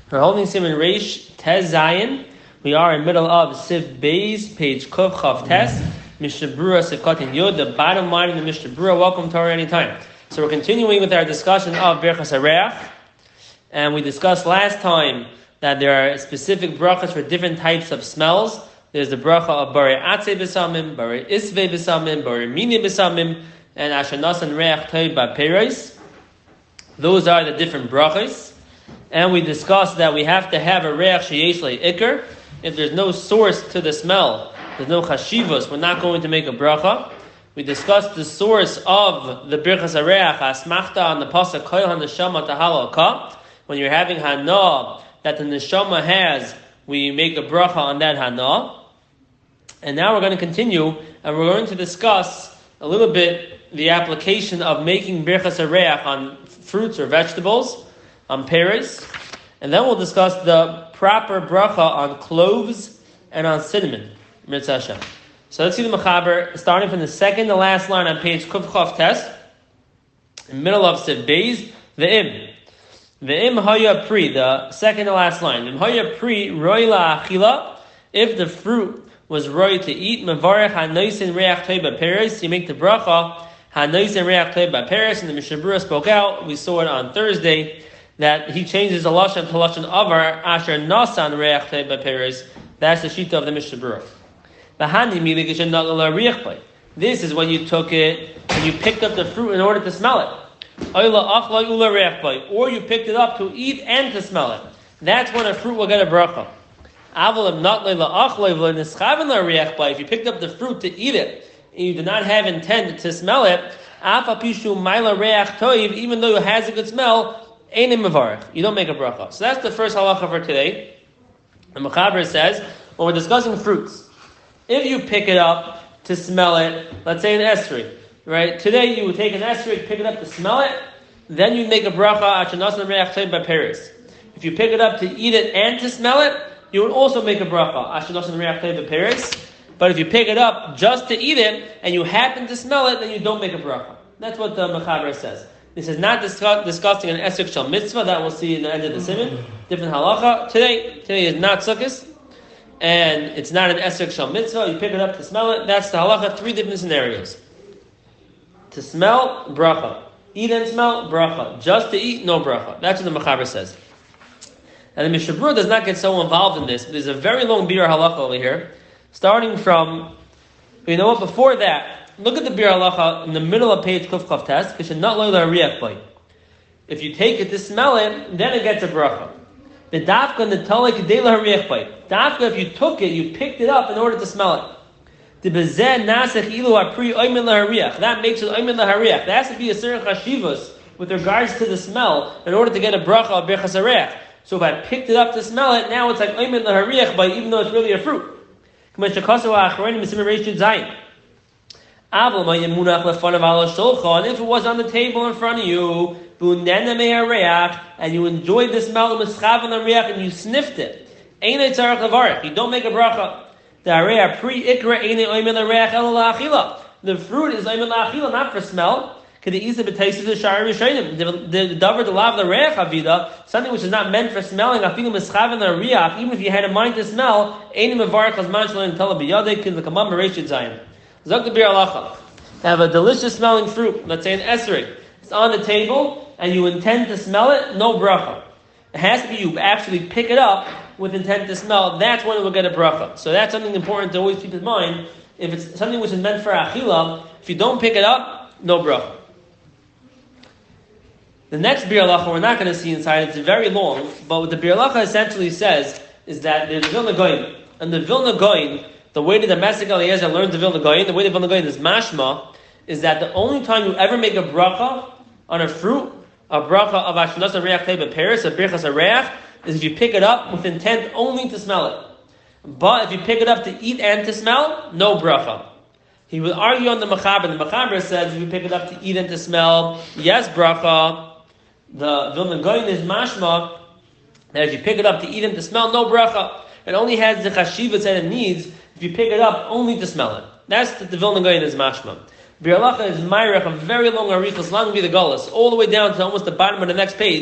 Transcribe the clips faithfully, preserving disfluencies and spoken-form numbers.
We're holding Siman Reish Tez Zayin. We are in the middle of Siv Beis, page Kuf Chav Tes, Mishnah Brura Sivkatin Yud, the bottom line in the Mishnah Brura. Welcome to our anytime. So we're continuing with our discussion of Birchas Hareach, and we discussed last time that there are specific brachas for different types of smells. There's the bracha of Barei Atzei B'Samim, Barei Isvei B'Samim, Barei Mini B'Samim, and Asher Nasan Reach Toiv B'Peros. Those are the different brachas. And we discussed that we have to have a reach sheyesh le'ikr. If there's no source to the smell, there's no chashivos, we're not going to make a bracha. We discussed the source of the birchas hareach, asmachta on the pasuk koil haneshama tahalo ka. When you're having hana that the neshama has, we make a bracha on that hana. And now we're going to continue, and we're going to discuss a little bit the application of making birchas hareach on fruits or vegetables, on pears, and then we'll discuss the proper bracha on cloves and on cinnamon. Mitzvah Hashem. So let's see the Mechaber, starting from the second to last line on page Kuf Chav Tes, in the middle of Siv Beis, Ve'im. Ve'im haya pri, the second to last line. Ve'im haya pri, roi la'achila, if the fruit was roi to eat, mevarech ha'noisin reach toiv ba'peres, you make the bracha, ha'noisin reach toiv ba'peres, and the Mishnah Brura spoke out, we saw it on Thursday, that he changes the lashon to lashon avar asher nasan reach toiv ba'peres. That's the shita of the Mishnah Brura. This is when you took it and you picked up the fruit in order to smell it, or you picked it up to eat and to smell it. That's when a fruit will get a bracha. If you picked up the fruit to eat it and you did not have intent to smell it, even though it has a good smell, you don't make a bracha. So that's the first halacha for today. The Mechaber says, when we're discussing fruits, if you pick it up to smell it, let's say an esrog, right? Today you would take an esrog, pick it up to smell it, then you make a bracha. If you pick it up to eat it and to smell it, you would also make a bracha. But if you pick it up just to eat it and you happen to smell it, then you don't make a bracha. That's what the Mechaber says. This is not discuss, discussing an esrog shel mitzvah that we'll see in the end of the siman. Different halacha. Today, today is not sukkos, and it's not an esrog shel mitzvah. You pick it up to smell it. That's the halacha. Three different scenarios. To smell, bracha. Eat and smell, bracha. Just to eat, no bracha. That's what the Mechaber says. And the Mishnah Brura does not get so involved in this, but there's a very long biur halacha over here, starting from, you know what, before that, look at the biur halacha in the middle of page Kuf Chav Tes. If you take it to smell it, then it gets a bracha. The dafka netale kedei lahariach bay. Dafka, if you took it, you picked it up in order to smell it. The bezeh nasech ilu apri oymen lahariach. That makes it oymen lahariach. There has to be a certain chashivos with regards to the smell in order to get a bracha of birchas hareach. So if I picked it up to smell it, now it's like oymen lahariach bay, even though it's really a fruit. And if it was on the table in front of you, and you enjoyed the smell of the and you sniffed it, you don't make a bracha. The fruit is not for smell. The davar the lav the reach avida, something which is not meant for smelling, even if you had a mind to smell, Zok the biur halacha. To have a delicious smelling fruit, let's say an esrog, it's on the table, and you intend to smell it, no bracha. It has to be you actually pick it up with intent to smell, that's when it will get a bracha. So that's something important to always keep in mind. If it's something which is meant for achila, if you don't pick it up, no bracha. The next biur halacha we're not going to see inside, it's very long, but what the biur halacha essentially says is that there's Vilna Goyin, and the Vilna Goyin, the way that the Masik Eliezer learned the Vilna Goyin, the way the Vilna Goyin is mashma, is that the only time you ever make a bracha on a fruit, a bracha of Ashkenaz Reach Teiba Paris, a birchas hareach, is if you pick it up with intent only to smell it. But if you pick it up to eat and to smell, no bracha. He would argue on the Mechaber. The Mechaber says if you pick it up to eat and to smell, yes, bracha. The Vilna Goyin is mashma that if you pick it up to eat and to smell, no bracha. It only has the chashivas that it needs if you pick it up only to smell it. That's the, the Vilna Goyin is mashma. Biur halacha is Mayrach, a very long arichos, long be the gullus, all the way down to almost the bottom of the next page,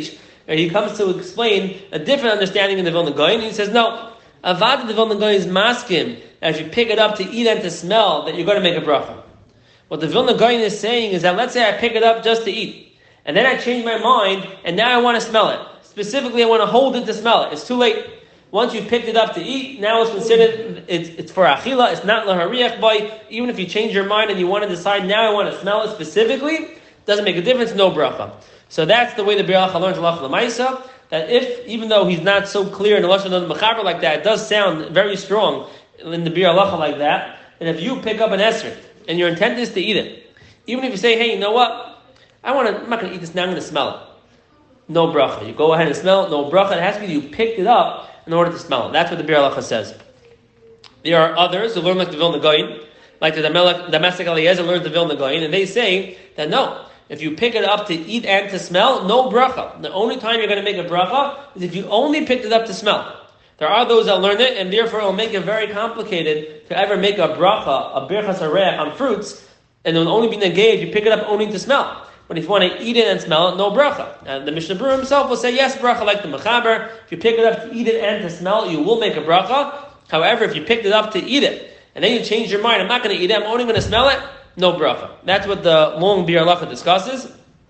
And he comes to explain a different understanding in the Vilna Gaon, and he says, no, Avad the Vilna Gaon is maskim, that if you pick it up to eat and to smell, that you're going to make a bracha. What the Vilna Gaon is saying is that let's say I pick it up just to eat, and then I change my mind, and now I want to smell it. Specifically, I want to hold it to smell it. It's too late. Once you've picked it up to eat, now it's considered, it's, it's for achila, it's not lahariach boy. Even if you change your mind and you want to decide, now I want to smell it specifically, doesn't make a difference, no bracha. So that's the way the Biur Halacha learns Halacha L'maisa, that if, even though he's not so clear in the Lashon of the Mechaber like that, it does sound very strong in the Biur Halacha like that, and if you pick up an esrog, and your intent is to eat it, even if you say, hey, you know what, I want to, I'm not going to eat this now, I'm going to smell it. No bracha. You go ahead and smell it, no bracha. It has to be you picked it up in order to smell it. That's what the Biur Halacha says. There are others who learn like the Vilna Gaon, like the Domestic Eliezer learns the Vilna Gaon, and they say that no, if you pick it up to eat and to smell, no bracha. The only time you're going to make a bracha is if you only picked it up to smell. There are those that learn it, and therefore it will make it very complicated to ever make a bracha, a birchas hareach on fruits, and it will only be negay if you pick it up only to smell. But if you want to eat it and smell it, no bracha. And the Mishnah Berurah himself will say, yes, bracha like the Mechaber. If you pick it up to eat it and to smell it, you will make a bracha. However, if you picked it up to eat it, and then you change your mind, I'm not going to eat it, I'm only going to smell it, no bracha. That's what the long Biur Halacha discusses.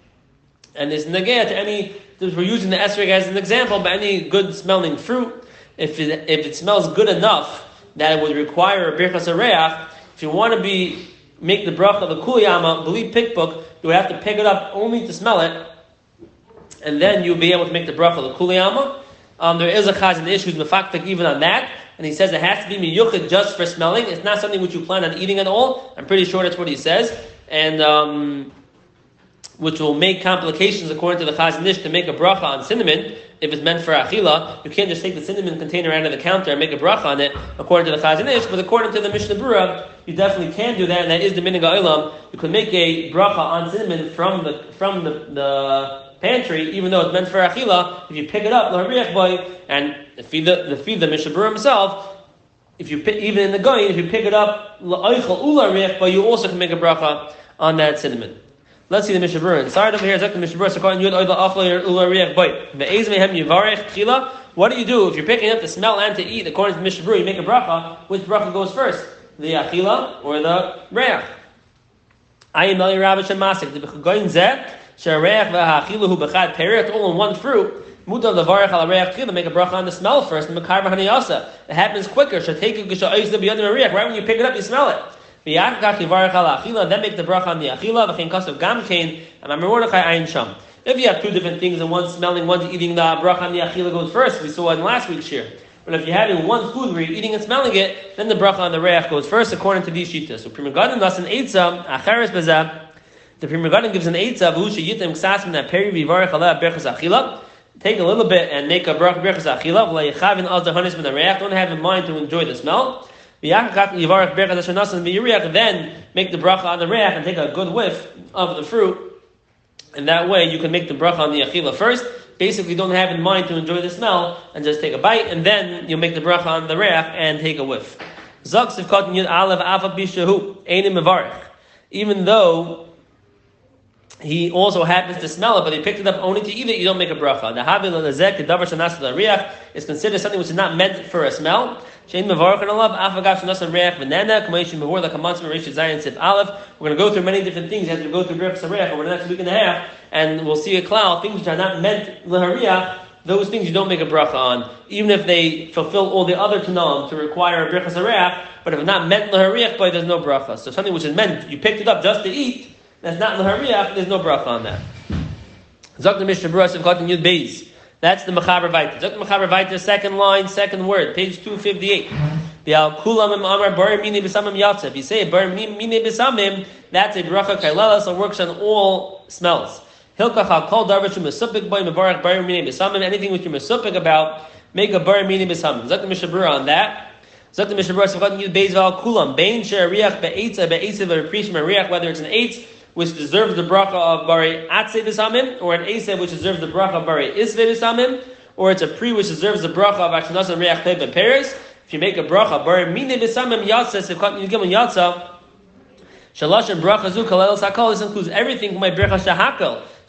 And there's negay to any, we're using the esrog as an example, but any good smelling fruit, if it, if it smells good enough that it would require a birchas hareach, if you want to be make the bracha of the kuliyama, believe pikbook, you would have to pick it up only to smell it, and then you'll be able to make the bracha of the kuliyama. Um, there is a chazan issue with mefaktik even on that, and he says it has to be miyuchid just for smelling. It's not something which you plan on eating at all. I'm pretty sure that's what he says, and um, which will make complications according to the chazan ish to make a bracha on cinnamon. If it's meant for achila, you can't just take the cinnamon container out of the counter and make a bracha on it, according to the chazan ish. But according to the Mishnah Berurah, you definitely can do that, and that is the minhag ha'olam. You can make a bracha on cinnamon from the from the, the pantry, even though it's meant for achila. If you pick it up, l'hariach boy, and feed the the feed the Mishnah Berurah himself. If you pick, even in the goyin, if you pick it up l'oichel u'l'hariach boy, you also can make a bracha on that cinnamon. Let's see the Mishnah Berurah. Inside over here, the Mishnah Berurah. What do you do if you're picking up to smell and to eat? According to the Mishnah Berurah, you make a bracha. Which bracha goes first? The achila or the reach? Ayin Meli Rabbi Shemasik. The bechagoyin zeh shereach v'achila hu bechad peret all in one fruit. Muta levarich al reach chila. Make a bracha on the smell first. And mekar b'haniyasa. It happens quicker. Shateiku g'sha'ois lebiyadim reach. Right when you pick it up, you smell it. Then make the bracha on the achila. V'chein kasav gamkein. And I'm Mordechai ayin sham. If you have two different things and one's smelling, one's eating, the bracha on the achila goes first. We saw it in last week's shir. But if you're having one food where you're eating and smelling it, then the bracha on the reach goes first, according to these shittas. So Pri Megadim does an eitzah, acheres bezah. The Pri Megadim gives an eitzah, v'hu sheyitem k'sasim na peri v'yivarech aleh berchas achila. Take a little bit and make a bracha berchas achila. V'la yechavin al zahanis min hareach. Don't have in mind to enjoy the smell. Then make the bracha on the reach and take a good whiff of the fruit. And that way you can make the bracha on the achila first. Basically, don't have in mind to enjoy the smell and just take a bite, and then you'll make the bracha on the reach and take a whiff. Even though he also happens to smell it, but he picked it up only to eat it, you don't make a bracha. The is considered something which is not meant for a smell. We're going to go through many different things as we go through Birchas Hareach over the next week and a half, and we'll see a cloud, things which are not meant l'hariach, those things you don't make a bracha on, even if they fulfill all the other tanam to require a Birchas Hareach, but if it's not meant l'hariach, but there's no bracha. So something which is meant, you picked it up just to eat, that's not l'hariach, there's no bracha on that. Zok the Mishnah Berurah Sivkot Yud Beis. That's the Mechaber Vayter. Zok the Mechaber Vayter, second line, second word, page two fifty-eight. The Al Kulam Amar Bar Mini B'Samim Yatsa. If you say Bar Mini B'Samim, that's a bracha kailela, so it works on all smells. Hilkach Al Kol Darvish Mesupik Boy Mevarach Bar Mini B'Samim. Anything which you're Mesupik about, make a Bar Mini B'Samim. Zok the Mishnah Berurah on that. Zok the Mishnah Berurah Sivkot Yud Beis Al Kulam Bein Sher Riach Be'etza Be'etza Be'Reprishm Riach. Whether it's an eitz which deserves the bracha of Bari Atzei B'Samim, or an Esev which deserves the bracha of Bari Isvei B'Samim, or it's a Pri which deserves the bracha of Akshanas and Reach Pei Be'Peres. If you make a bracha, Bari Mine B'Samim Yatsa, Sivkot Yud Gimel Yatsa, Shalash and bracha zu kalel sakol. This includes everything from my bracha shahakol.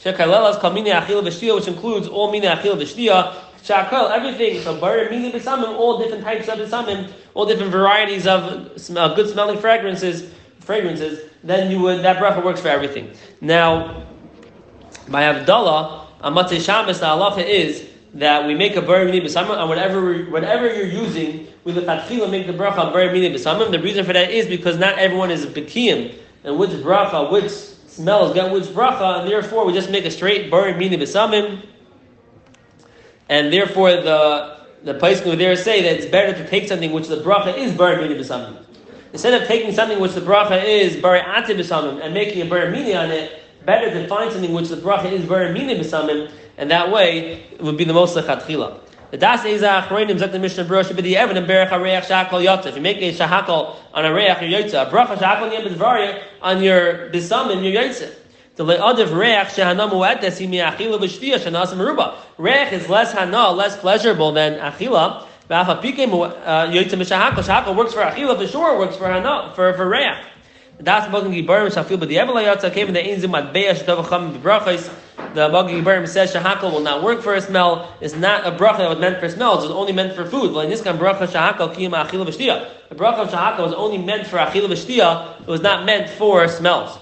Shekalelas kal mina achila v'shtia, which includes all mina achila v'shtia. Shakal, everything. So bar mina b'samim, all different types of b'samim, all different varieties of smell, good smelling fragrances. Fragrances. Then you would that bracha works for everything. Now, by Havdalah, on Matzei Shabbos, the halacha is that we make a bar mina b'samim, and whatever whatever you're using, we l'chatchila make the bracha bar mina b'samim. The reason for that is because not everyone is b'kiyim, and which bracha, which smells get which bracha, and therefore we just make a straight bar mina b'samim. And therefore, the the place over there say that it's better to take something which the bracha is bar mina b'samim, instead of taking something which the bracha is bar ate b'samim and making a bar mina on it. Better to find something which the bracha is bar mina b'samim, and that way it would be the most lechatchila. The das eiza achroinim zok the Mishnah Berurah should be the evan and berach hareach shahakol yotza. If you make a shahakol on a reach your yotza, a bracha shahakol yem b'dvarya on your b'samim your yotza. The le'adav reach shehana mu'etes imi achila v'shtiya shenas meruba. Reach is less hana, less pleasurable than achila. V'afa pike yotza mishahakol. Shahakol works for achila, for sure works for hana, for for reach. Das Magen Gibarim Shafil, but the Evelayatza came in the Einzim Matbeya Shtavacham Brachos. The Magen Gibarim says Shahakal will not work for a smell. It's not a bracha that was meant for smells. It's only meant for food. Like in this kind bracha Shahakal Kiyama Achila V'Shtiya. The bracha of Shahakal was only meant for Achila V'Shtiya. It was not meant for smells.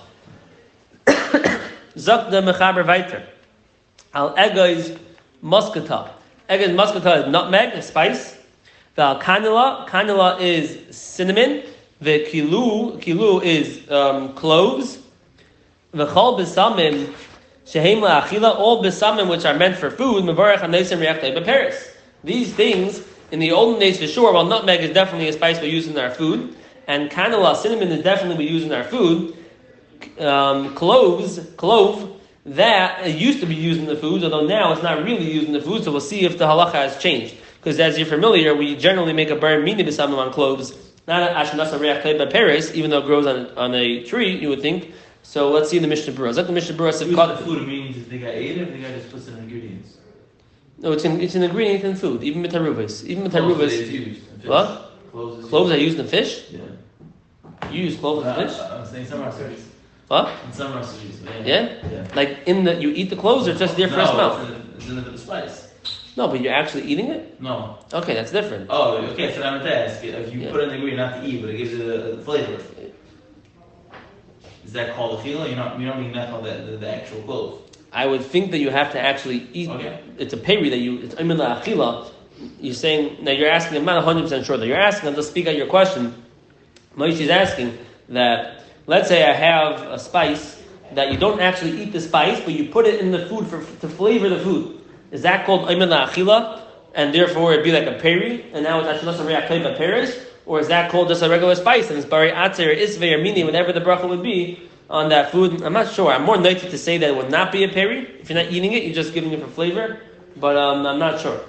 Zak the Mechaber Weiter. Al Egoiz Muskata. Egoiz Muskata is nutmeg, a spice. The Al Kanila. Kanila is cinnamon. The kilu, kilu is um, cloves. The chol besamim shehem la'achila, all besamim which are meant for food. Mevarach hanesim reachtei beperis. These things in the olden days for sure. Well, nutmeg is definitely a spice we use in our food, and cannella, cinnamon is definitely we use in our food. Um, cloves, clove, that used to be used in the foods, although now it's not really used in the food. So we'll see if the halacha has changed. Because as you're familiar, we generally make a bar mina b'samim on cloves. Not ashnasa reach by Paris, even though it grows on on a tree, you would think. So let's see the Mishnah Berurah. Is that the Mishnah Berurah said? The food means if the guy ate it, the guy just puts in ingredients. No, it's an it's an ingredient in food, even metaruvas, even metaruvas. What? Cloves, cloves are used in fish. Yeah. You use cloves in fish. I'm saying some recipes. What? In some recipes. Yeah. Yeah? Yeah. Like in the you eat the cloves, or just there for no, a smell? It's in, it's in the spice. No, but you're actually eating it? No. Okay, that's different. Oh, okay, so I'm going to ask, if you yeah. put in the ingredient not to eat, but it gives it a, a flavor, is that called a chila? You're not, you're not being called the, the, the actual clove. I would think that you have to actually eat, okay. It's a peri that you, it's imin la'achila. You're saying, now you're asking, I'm not one hundred percent sure that you're asking, I'll just speak out your question. Moshe is asking that, let's say I have a spice that you don't actually eat the spice, but you put it in the food for to flavor the food. Is that called Ayman La'achila, and therefore it'd be like a peri, and now it's actually not a reaktei by peris? Or is that called just a regular spice, and it's bari atzer, or isvei, or mini, whatever the bracha would be on that food? I'm not sure. I'm more likely to say that it would not be a peri. If you're not eating it, you're just giving it for flavor. But um, I'm not sure.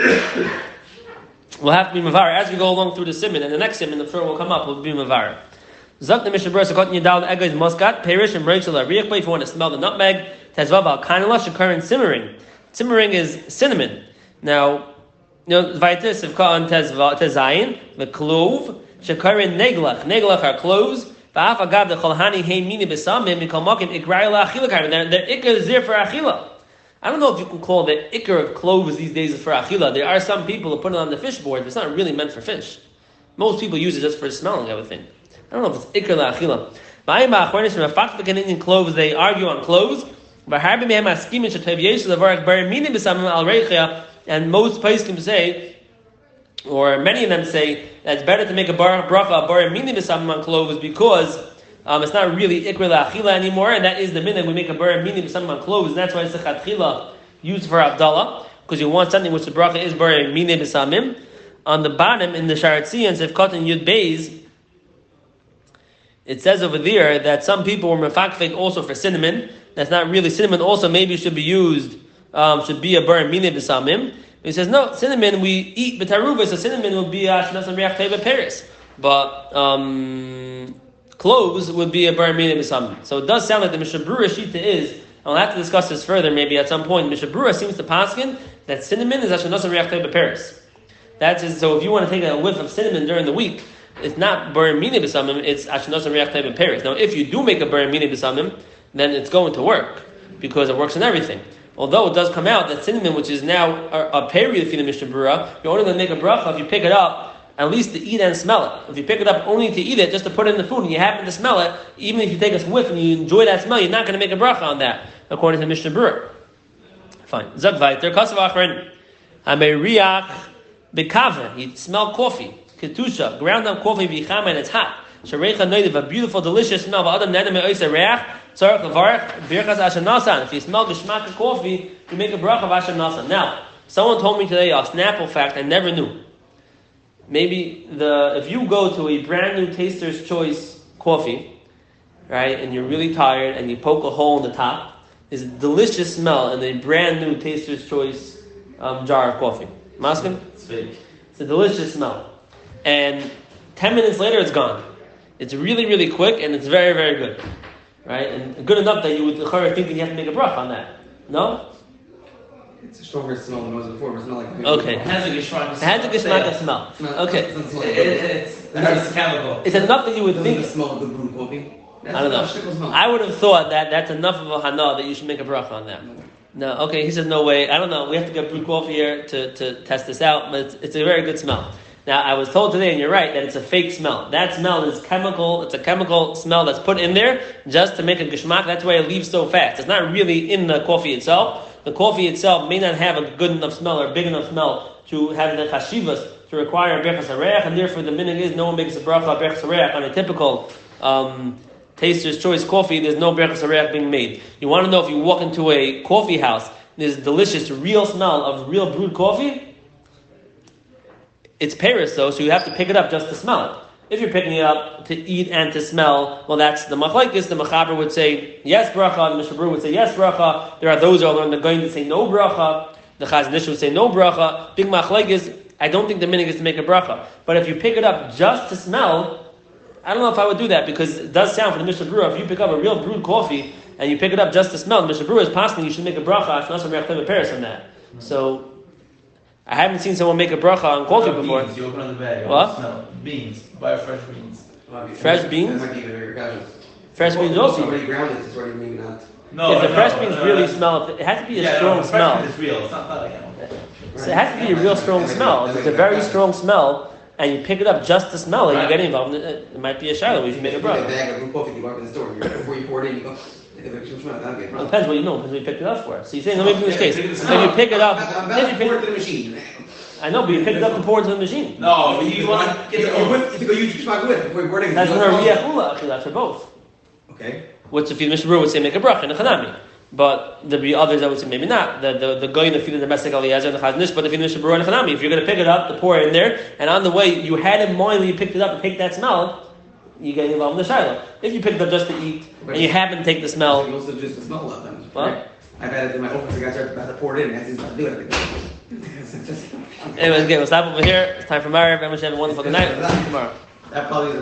We'll have to be mavar. As we go along through the simon, and the next simon, the floor will come up, will be mavar. Zak the Mishnah Berurah, Sekot Yadal, Egoiz Muscat, Perish, and Rachel, Ariach, if you want to smell the nutmeg, Tezvav al Kanela, Shakar, and simmering. Simmering is cinnamon. Now, you know, Vaitis of Kaan Tezayin, the clove, Shakarin Neglach. Neglach are cloves. Va'af agav the Cholhani Hey Mini Besamim, Mikal Mokim Ikrayla Achila Karim. Their ikr is there for Achila. I don't know if you can call the ikr of cloves these days for Achila. There are some people who put it on the fish board, but it's not really meant for fish. Most people use it just for smelling, I would think. I don't know if it's ikr la Achila. Ma'ima Achornis from a Fakfik in cloves, they argue on cloves. And most poskim say, or many of them say, that it's better to make a bar bracha, a bar mini b'samim on cloves because um, it's not really ikra la'achila anymore, and that is the minute we make a bar mini b'samim on cloves, and that's why it's the chatchila used for Havdalah, because you want something which the bracha is bar mini b'samim. On the bottom, in the Sharatzian, if cotton yud beis, it says over there that some people were mefakfek also for cinnamon. That's not really cinnamon. Also, maybe should be used, um, should be a bar mini b'samim. He says no, cinnamon we eat b'taruva, so cinnamon will be ashnas reach teva peris, but um, cloves would be a bar mini b'samim. So it does sound like the Mishnah Berurah shita is. I'll have to discuss this further maybe at some point. Mishnah Berurah seems to paskin that cinnamon is ashnas reach teva peris. That's is, so if you want to take a whiff of cinnamon during the week, it's not bar mini b'samim, it's ashnas reach teva peris. Now, if you do make a bar mini b'samim, then it's going to work. because it works in everything. Although it does come out that cinnamon, which is now a, a period for the Mishnah Berurah, you're only going to make a bracha if you pick it up, at least to eat and smell it. If you pick it up only to eat it, just to put it in the food, and you happen to smell it, even if you take a whiff and you enjoy that smell, you're not going to make a bracha on that, according to the Mishnah Berurah. Fine. Zag weiter. Kasav achron. Hameriach bekave. You smell coffee. Ketusha. Ground up coffee v'yichama and it's hot. Sharecha noidiv. A beautiful, delicious smell. V'adam nedem me'oisa reach. Tzarech levarech. Birchas asher nasan. If you smell geshmak of coffee, you make a bracha of asher nasan. Now, someone told me today a Snapple fact I never knew. Maybe the if you go to a brand new Taster's Choice coffee, right, and you're really tired and you poke a hole in the top, is a delicious smell in a brand new Taster's Choice um, jar of coffee. Maskin? It's fake. It's a delicious smell. And ten minutes later, it's gone. It's really, really quick, and it's very, very good. Right? And good enough that you would think that you have to make a bracha on that. No? It's a stronger smell than it was before, but it's not like... Okay. It has a geshmak. It has a geshmak smell. Okay. It, it, it's, it's chemical. It's enough that you would Doesn't think... it smell of good brewed coffee? That's I don't know. Smell. I would have thought that that's enough of a hana that you should make a bracha on that. No, okay, he says no way. I don't know. We have to get brewed coffee here to, to test this out, but it's, it's a very good smell. Now, I was told today, and you're right, that it's a fake smell. That smell is chemical. It's a chemical smell that's put in there just to make a geshmak. That's why it leaves so fast. It's not really in the coffee itself. The coffee itself may not have a good enough smell or a big enough smell to have the chashivas to require a berachas hareach, and therefore the minhag is no one makes a bracha berachas hareach on a typical um, Taster's Choice coffee. There's no berachas hareach being made. You want to know if you walk into a coffee house, there's delicious, real smell of real brewed coffee. It's Paris though, so you have to pick it up just to smell it. If you're picking it up to eat and to smell, well, that's the machlekes. The mechaber would say yes bracha, the Mishnah Berurah would say yes bracha. There are those who are going to say no bracha. The Chazon Ish would say no bracha. Big machlekes. I don't think the minhag is to make a bracha. But if you pick it up just to smell, I don't know if I would do that, because it does sound for the Mishnah Berurah, if you pick up a real brewed coffee and you pick it up just to smell, the Mishnah Berurah is possible you should make a bracha. It's not a Paris on that. So I haven't seen someone make a bracha on coffee Beans, before. you open on the bag. What? Smell. Beans. Buy fresh beans. Fresh beans? That might be even bigger guys. Fresh beans also. Already grounded, it's already maybe not. No, if the no, fresh no, beans no, really no. smell, it has to be a Yeah, strong no, the smell. fresh bean is real. It's not, not like animal. So it has to be a real strong smell. If it's a very strong smell, and you pick it up just to smell it, Right. you're getting involved. It, it might be a shiloh. You should make a If you get a bracha. bag of brewed coffee, you walk in the store, you're- before you pour it in, you go, if it's some smell, that'll be a It problem. depends what you know, depends what you picked it up for. So you're saying, let me do this Yeah, case. take it If to you pick it up, I'm if about you to pick pour it it to the machine. I know, but you picked it up and poured it into the machine. No, but you want to get You the go whip- you go use your smock whip before you pour it in. That's You not a go, riyach ula, actually, that's for both. Okay. Which if the Mishnah Berurah would say make a bracha in a chanami. But there'd be others that would say maybe not. The the, the guy in the feed of the domestic Eliezer and the Chazon Ish, but if you Mishnah Berurah and chanami, if you're going to pick it up, to pour it in there, and on the way you had in mind when you picked it up to take that smell, you get involved in the shiloh. If you picked it up just to eat, and you happen to take the You smell, also just the smell of them. What? I've had it in my office, the guys are about to pour it in, and I just do it. anyways, again, we'll stop over here. It's time for Mariv. Everyone should have a wonderful good night. Tomorrow. That probably